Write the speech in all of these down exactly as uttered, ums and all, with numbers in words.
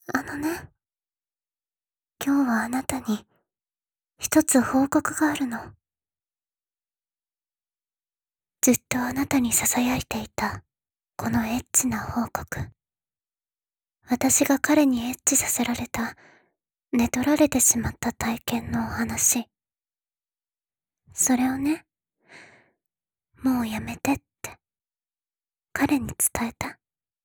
あのね、今日はあなたに一つ報告があるの。ずっとあなたに囁いていた、このエッチな報告。私が彼にエッチさせられた、寝取られてしまった体験のお話。それをね、もうやめてって、彼に伝えた。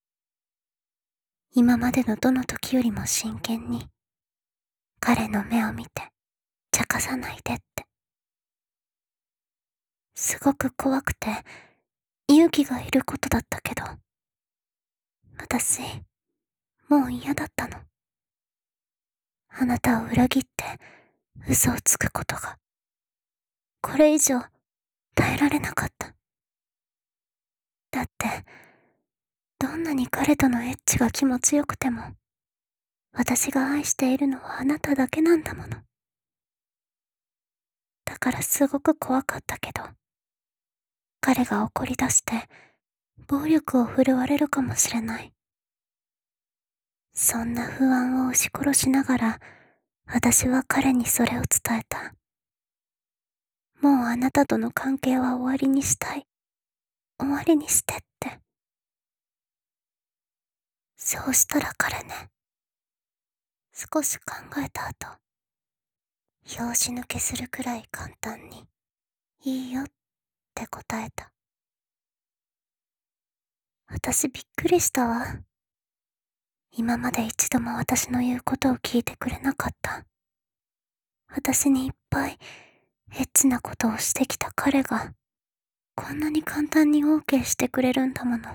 今までのどの時よりも真剣に、彼の目を見て、茶化さないでって。すごく怖くて、勇気がいることだったけど、私、もう嫌だったの。あなたを裏切って嘘をつくことが、これ以上耐えられなかった。だって、どんなに彼とのエッチが気持ちよくても、私が愛しているのはあなただけなんだもの。だからすごく怖かったけど、彼が怒り出して、暴力を振るわれるかもしれない。そんな不安を押し殺しながら、私は彼にそれを伝えた。もうあなたとの関係は終わりにしたい。終わりにしてって。そうしたら彼ね、少し考えた後、拍子抜けするくらい簡単に、いいよって答えた。私びっくりしたわ。今まで一度も私の言うことを聞いてくれなかった。私にいっぱいエッチなことをしてきた彼が、こんなに簡単に オーケー してくれるんだもの。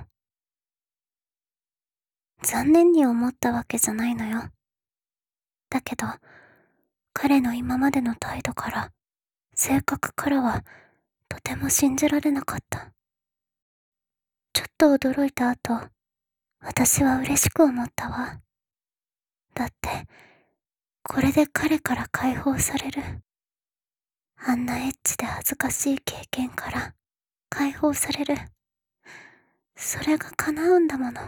残念に思ったわけじゃないのよ。だけど、彼の今までの態度から、性格からは、とても信じられなかった。ちょっと驚いた後、私は嬉しく思ったわ。だって、これで彼から解放される。あんなエッチで恥ずかしい経験から解放される。それが叶うんだもの。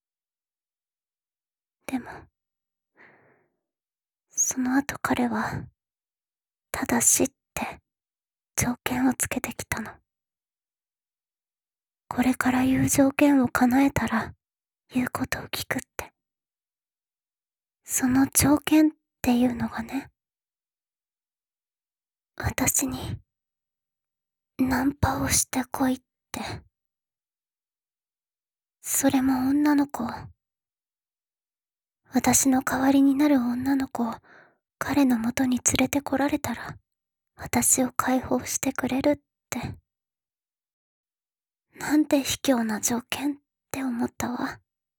でも、その後彼は、ただしって条件をつけてきたの。これから言う条件を叶えたら、言うことを聞くって。その条件っていうのがね、私に、ナンパをしてこいって。それも女の子を。私の代わりになる女の子を彼の元に連れてこられたら、私を解放してくれるって。なんて卑怯な条件って思ったわ。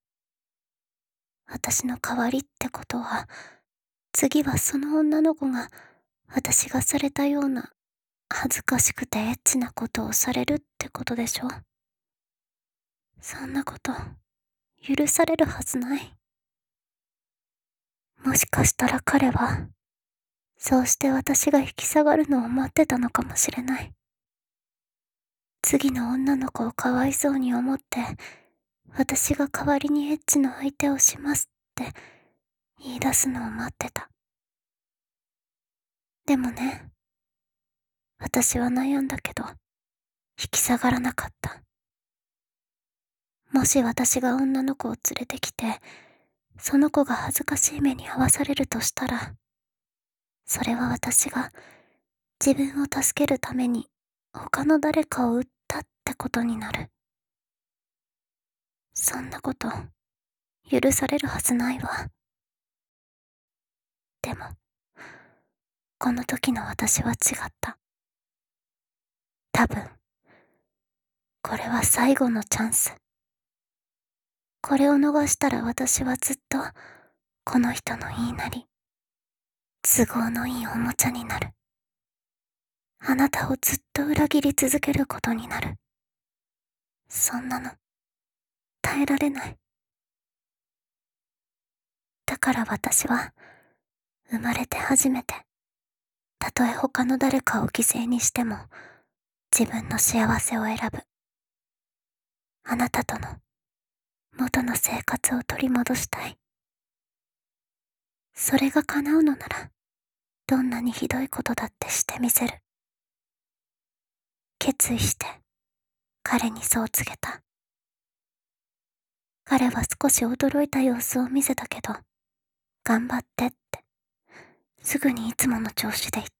私の代わりってことは、次はその女の子が私がされたような恥ずかしくてエッチなことをされるってことでしょ。そんなこと許されるはずない。もしかしたら彼は、そうして私が引き下がるのを待ってたのかもしれない。次の女の子をかわいそうに思って、私が代わりにエッチの相手をしますって言い出すのを待ってた。でもね、私は悩んだけど、引き下がらなかった。もし私が女の子を連れてきて、その子が恥ずかしい目に遭わされるとしたら、それは私が自分を助けるために他の誰かを撃ったってことになる。そんなこと許されるはずないわ。でも、この時の私は違った。多分、これは最後のチャンス。これを逃したら私はずっとこの人の言いなり、都合のいいおもちゃになる。あなたをずっと裏切り続けることになる。そんなの、耐えられない。だから私は、生まれて初めて、たとえ他の誰かを犠牲にしても、自分の幸せを選ぶ。あなたとの、元の生活を取り戻したい。 それが叶うのなら、どんなにひどいことだってしてみせる。決意して、彼にそう告げた。彼は少し驚いた様子を見せたけど、頑張ってって、すぐにいつもの調子で言った。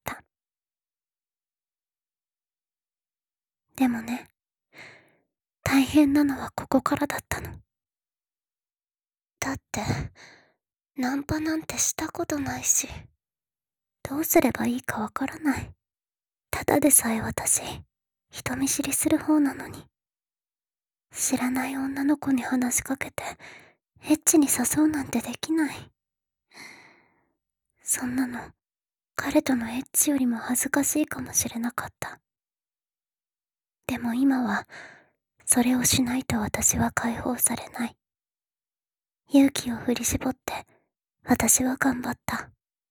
でもね、大変なのはここからだったの。だって、ナンパなんてしたことないし、どうすればいいかわからない。ただでさえ私、人見知りする方なのに、知らない女の子に話しかけて、エッチに誘うなんてできない。そんなの、彼とのエッチよりも恥ずかしいかもしれなかった。でも今は、それをしないと私は解放されない。勇気を振り絞って、私は頑張った。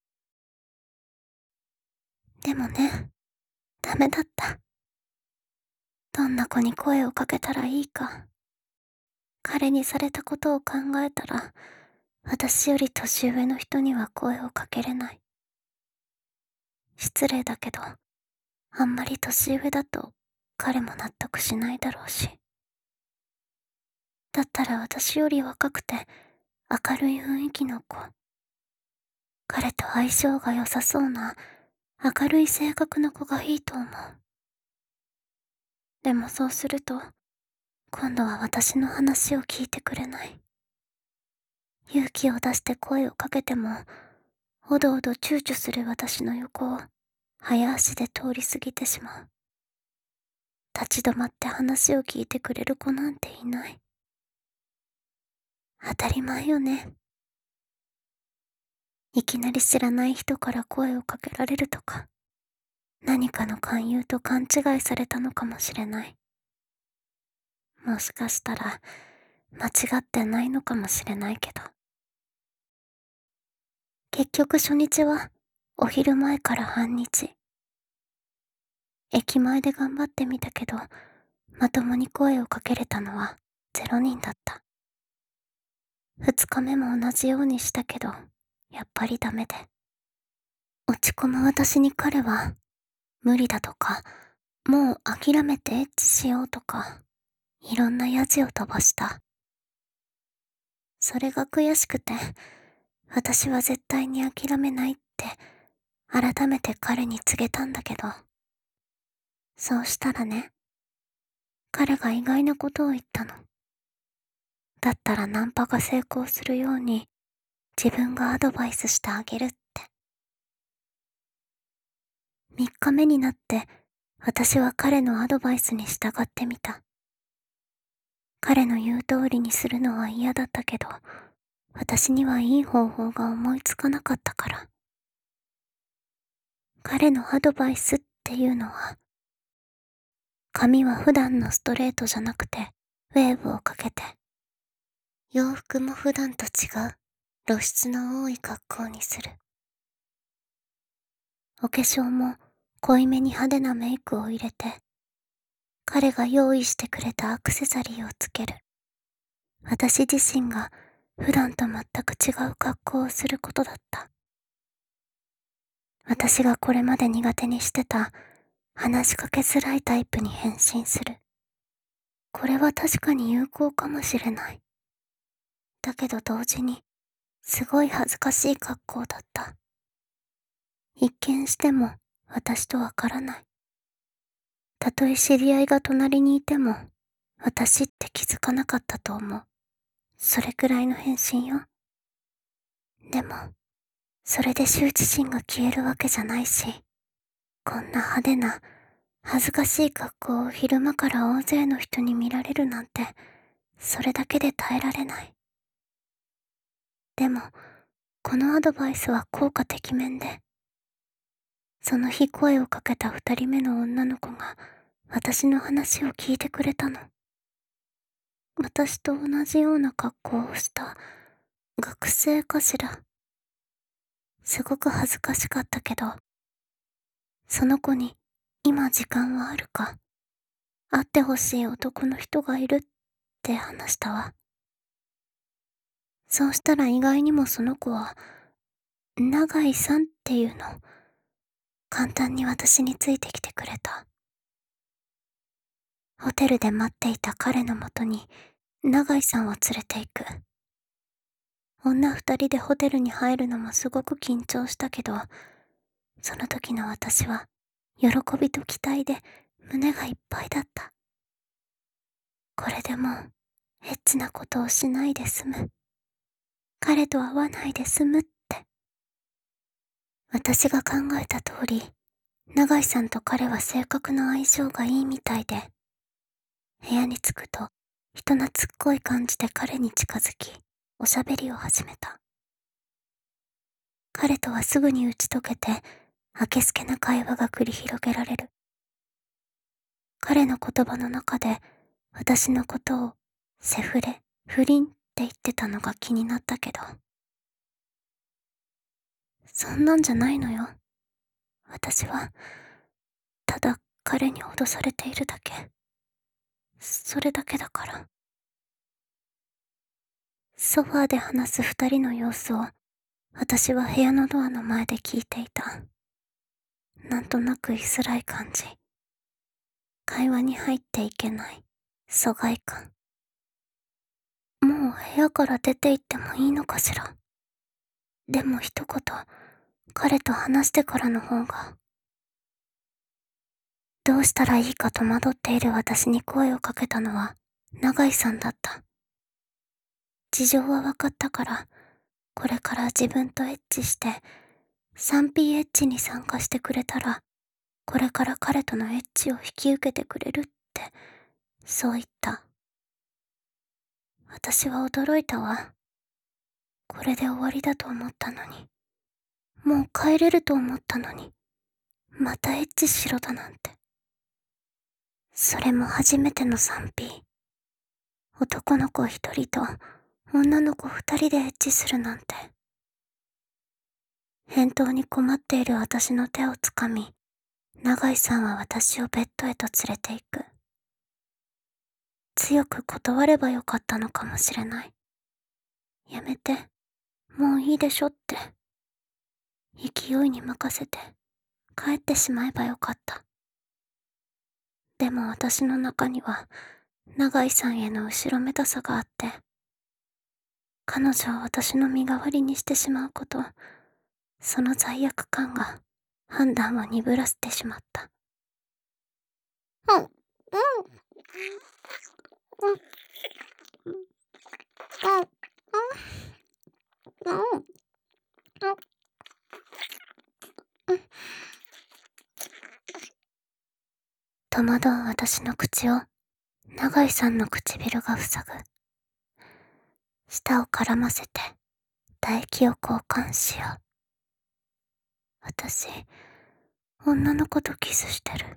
でもね、ダメだった。どんな子に声をかけたらいいか。彼にされたことを考えたら、私より年上の人には声をかけれない。失礼だけど、あんまり年上だと彼も納得しないだろうし。だったら私より若くて明るい雰囲気の子。彼と相性が良さそうな明るい性格の子がいいと思う。でもそうすると、今度は私の話を聞いてくれない。勇気を出して声をかけても、おどおど躊躇する私の横を早足で通り過ぎてしまう。立ち止まって話を聞いてくれる子なんていない。当たり前よね。いきなり知らない人から声をかけられるとか、何かの勧誘と勘違いされたのかもしれない。もしかしたら、間違ってないのかもしれないけど。結局初日は、お昼前から半日。駅前で頑張ってみたけど、まともに声をかけれたのはゼロにんだった。二日目も同じようにしたけど、やっぱりダメで。落ち込む私に彼は、無理だとか、もう諦めてエッチしようとか、いろんなヤジを飛ばした。それが悔しくて、私は絶対に諦めないって、改めて彼に告げたんだけど、そうしたらね、彼が意外なことを言ったの。だったらナンパが成功するように、自分がアドバイスしてあげるって。三日目になって、私は彼のアドバイスに従ってみた。彼の言う通りにするのは嫌だったけど、私にはいい方法が思いつかなかったから。彼のアドバイスっていうのは、髪は普段のストレートじゃなくて、ウェーブをかけて、洋服も普段と違う露出の多い格好にする。お化粧も濃いめに派手なメイクを入れて、彼が用意してくれたアクセサリーをつける。私自身が普段と全く違う格好をすることだった。私がこれまで苦手にしてた話しかけづらいタイプに変身する。これは確かに有効かもしれない。だけど同時に、すごい恥ずかしい格好だった。一見しても私とわからない。たとえ知り合いが隣にいても、私って気づかなかったと思う。それくらいの変身よ。でも、それで羞恥心が消えるわけじゃないし、こんな派手な、恥ずかしい格好を昼間から大勢の人に見られるなんて、それだけで耐えられない。でも、このアドバイスは効果てきめんで、その日声をかけた二人目の女の子が私の話を聞いてくれたの。私と同じような格好をした学生かしら。すごく恥ずかしかったけど、その子に今時間はあるか、会ってほしい男の人がいるって話したわ。そうしたら意外にもその子は永井さんっていうの。簡単に私についてきてくれた。ホテルで待っていた彼のもとに永井さんを連れて行く。女二人でホテルに入るのもすごく緊張したけど、その時の私は喜びと期待で胸がいっぱいだった。これでもうエッチなことをしないで済む。彼と会わないで済むって。私が考えた通り、永井さんと彼は性格の相性がいいみたいで、部屋に着くと人懐っこい感じで彼に近づき、おしゃべりを始めた。彼とはすぐに打ち解けて、あけすけな会話が繰り広げられる。彼の言葉の中で私のことをセフレ、不倫って言ってたのが気になったけど、そんなんじゃないのよ。私はただ彼に脅されているだけ。それだけだから。ソファーで話す二人の様子を私は部屋のドアの前で聞いていた。なんとなく居づらい感じ。会話に入っていけない疎外感。もう部屋から出て行ってもいいのかしら。でも一言彼と話してからの方が。どうしたらいいか戸惑っている私に声をかけたのは永井さんだった。事情は分かったから、これから自分とエッチして スリーピー エッチに参加してくれたら、これから彼とのエッチを引き受けてくれるって、そう言った。私は驚いたわ。これで終わりだと思ったのに。もう帰れると思ったのに。またエッチしろだなんて。それも初めての スリーピー。男の子一人と女の子二人でエッチするなんて。返答に困っている私の手をつかみ、永井さんは私をベッドへと連れて行く。強く断ればよかったのかもしれない。やめて、もういいでしょって。勢いに任せて帰ってしまえばよかった。でも私の中には永井さんへの後ろめたさがあって、彼女を私の身代わりにしてしまうこと、その罪悪感が判断を鈍らせてしまった。うん、うん、うん、うん、うん、うん、うん。戸惑う私の口を永井さんの唇が塞ぐ。舌を絡ませて唾液を交換しよう。私、女の子とキスしてる。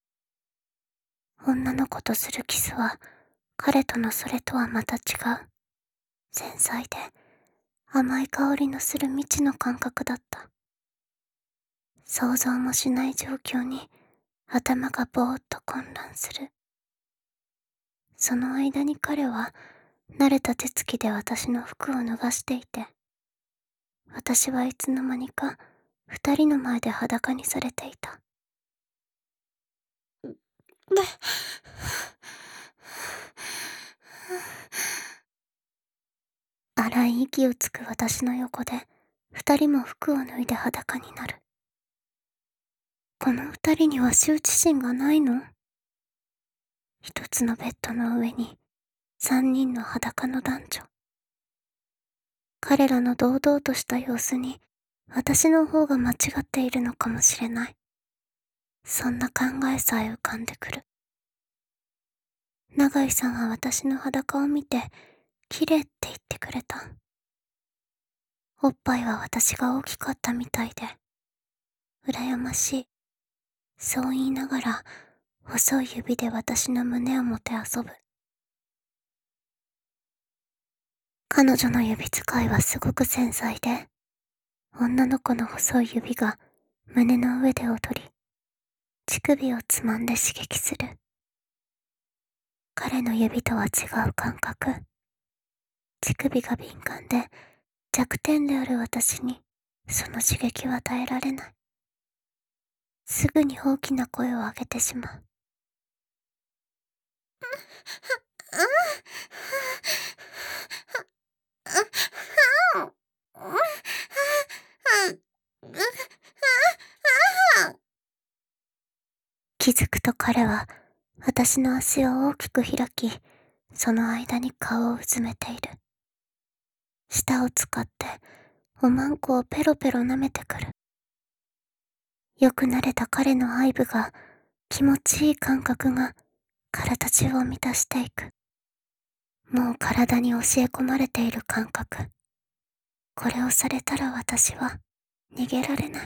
女の子とするキスは彼とのそれとはまた違う。繊細で甘い香りのする未知の感覚だった。想像もしない状況に頭がぼーっと混乱する。その間に彼は慣れた手つきで私の服を脱がしていて、私はいつの間にか二人の前で裸にされていた。で、荒い息をつく私の横で二人も服を脱いで裸になる。この二人には羞恥心がないの？一つのベッドの上に三人の裸の男女。彼らの堂々とした様子に私の方が間違っているのかもしれない。そんな考えさえ浮かんでくる。永井さんは私の裸を見て綺麗って言ってくれた。おっぱいは私が大きかったみたいで、羨ましい。そう言いながら細い指で私の胸をもてあそぶ。彼女の指使いはすごく繊細で、女の子の細い指が胸の上で踊り、乳首をつまんで刺激する。彼の指とは違う感覚。乳首が敏感で弱点である私にその刺激は耐えられない。すぐに大きな声を上げてしまう。気づくと彼は私の足を大きく開き、その間に顔をうずめている。舌を使っておまんこをペロペロ舐めてくる。よく慣れた彼の愛撫が、気持ちいい感覚が体中を満たしていく。もう体に教え込まれている感覚。これをされたら私は逃げられない。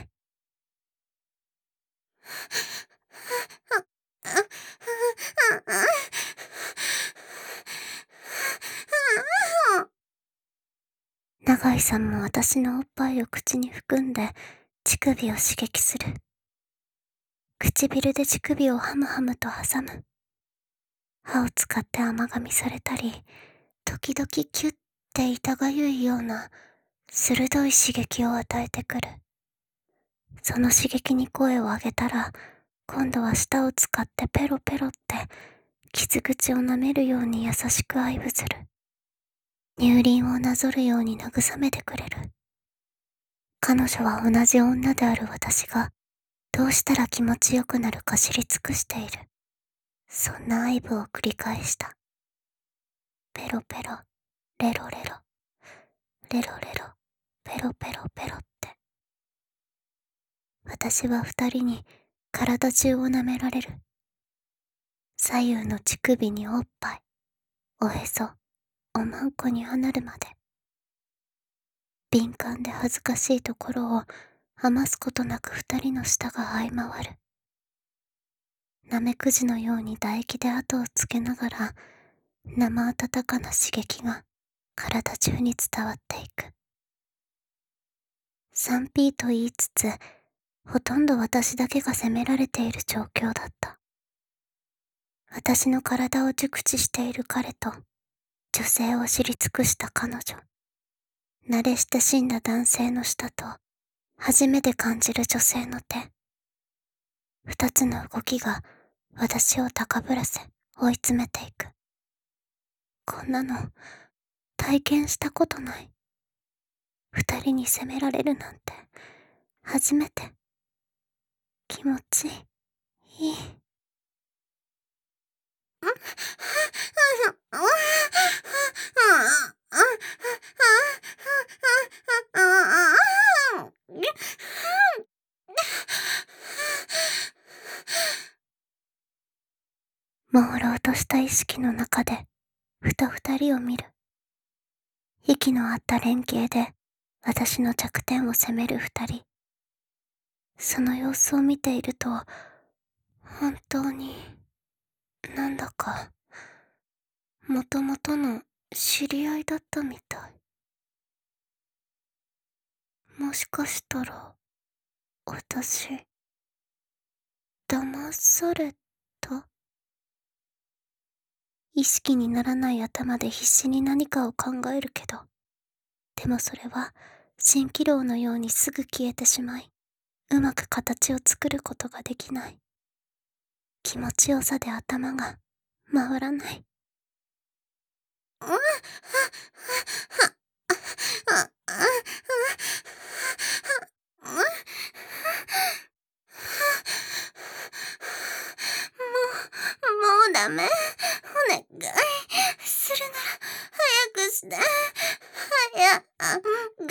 永井さんも私のおっぱいを口に含んで乳首を刺激する。唇で乳首をハムハムと挟む。歯を使って甘噛みされたり、時々キュッて痛がゆいような鋭い刺激を与えてくる。その刺激に声を上げたら、今度は舌を使ってペロペロって傷口を舐めるように優しく愛撫する。乳輪をなぞるように慰めてくれる。彼女は同じ女である私がどうしたら気持ちよくなるか知り尽くしている。そんな愛撫を繰り返した。ペロペロ、レロレロ、レロレロ、ペロペロペロって。私は二人に体中を舐められる。左右の乳首におっぱい、おへそ、おまんこに離るまで。敏感で恥ずかしいところを余すことなく二人の舌が這い回る。なめくじのように唾液で後をつけながら、生温かな刺激が体中に伝わっていく。さんピー と言いつつ、ほとんど私だけが責められている状況だった。私の体を熟知している彼と、女性を知り尽くした彼女。慣れ親しんだ男性の舌と、初めて感じる女性の手。二つの動きが私を高ぶらせ、追い詰めていく。こんなの、体験したことない。二人に責められるなんて、初めて。気持ちいい。朦朧とした意識の中で、ふと二人を見る。息の合った連携で、私の弱点を責める二人。その様子を見ていると、本当に、なんだか、もともとの知り合いだったみたい。もしかしたら、私、騙された？意識にならない頭で必死に何かを考えるけど、でもそれは蜃気楼のようにすぐ消えてしまい、うまく形を作ることができない。気持ちよさで頭が回らない。もうダメ。お願い。するなら早くして。早く。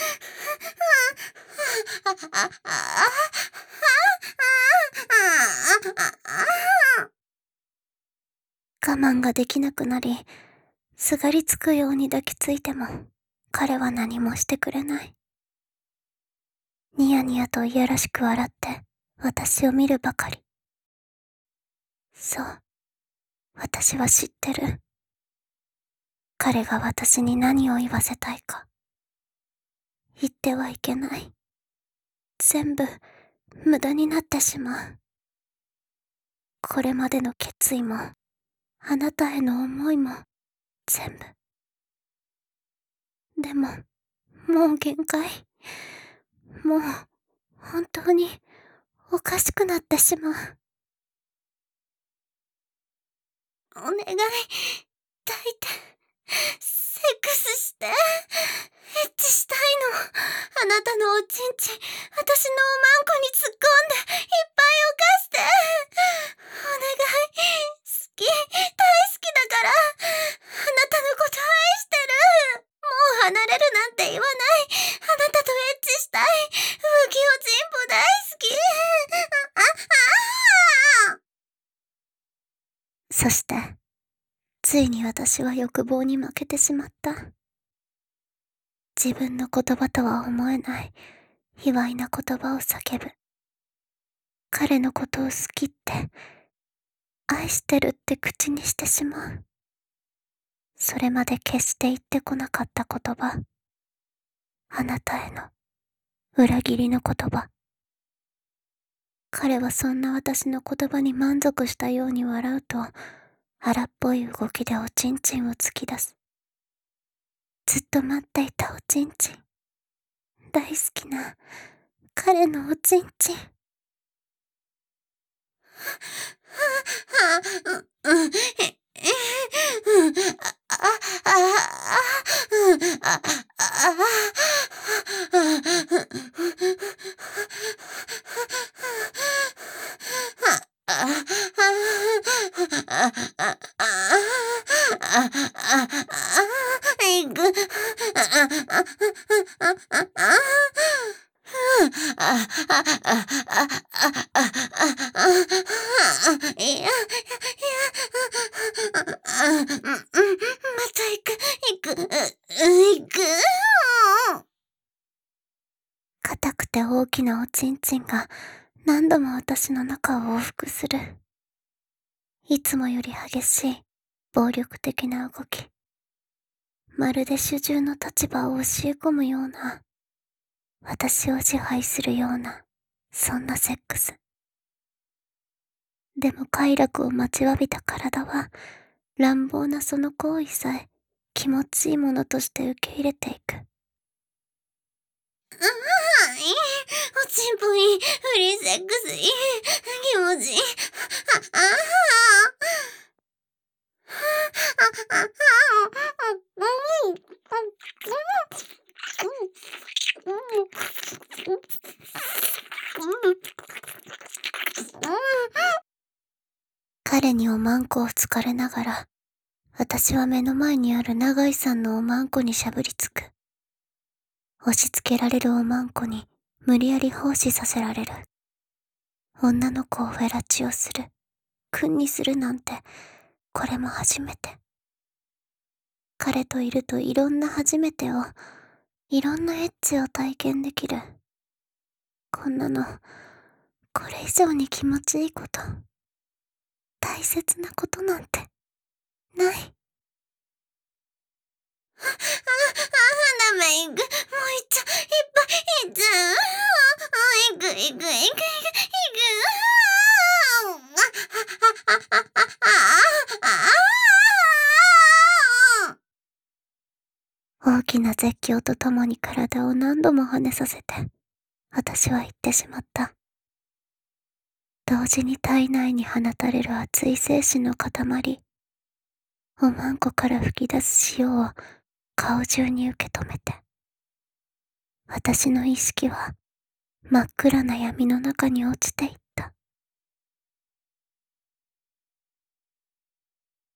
我慢ができなくなり、すがりつくように抱きついても、彼は何もしてくれない。ニヤニヤといやらしく笑って、私を見るばかり。そう、私は知ってる。彼が私に何を言わせたいか。言ってはいけない。全部、無駄になってしまう。これまでの決意も、あなたへの思いも、全部。でも、もう限界。 もう、本当に、おかしくなってしまう。お願い、抱いて、セックスして、エッチしたいの。あなたのおちんちん、私のおまんこに突っ込んで、いっぱい犯して。お願い、好き、大好きだから。あなたのこと愛してる。もう離れるなんて言わない。あなたとエッチしたい。浮きおちんぽ大好き。あ、あ、ああ。そして、ついに私は欲望に負けてしまった。自分の言葉とは思えない卑猥な言葉を叫ぶ。彼のことを好きって、愛してるって口にしてしまう。それまで決して言ってこなかった言葉。あなたへの裏切りの言葉。彼はそんな私の言葉に満足したように笑うと、荒っぽい動きでおちんちんを突き出す。ずっと待っていたおちんちん。大好きな彼のおちんちん。いや、いや、また行く、行く、行く。硬くて大きなおちんちんが何度も私の中を往復する。いつもより激しい暴力的な動き。まるで主従の立場を教え込むような、私を支配するような、そんなセックス。でも快楽を待ちわびた体は、乱暴なその行為さえ気持ちいいものとして受け入れていく。ああ、いい。おちんぽいい。フリーセックスいい。気持ちいい。あ、ああ。彼におまんこをつかれながら、私は目の前にある永井さんのおまんこにしゃぶりつく。押し付けられるおまんこに無理やり奉仕させられる。女の子をフェラチオする。君にするなんて、これも初めて。彼といるといろんな初めてを、いろんなエッチを体験できる。こんなの、これ以上に気持ちいいこと、大切なことなんて、ない。あ、あ、ダメ、行く。もう行っちゃう。いっぱい行っちゃう。行く、行く、行く、行く、行く。大きな絶叫とともに体を何度も跳ねさせて、私は言ってしまった。同時に体内に放たれる熱い精子の塊、おまんこから吹き出す潮を顔中に受け止めて。私の意識は真っ暗な闇の中に落ちていった。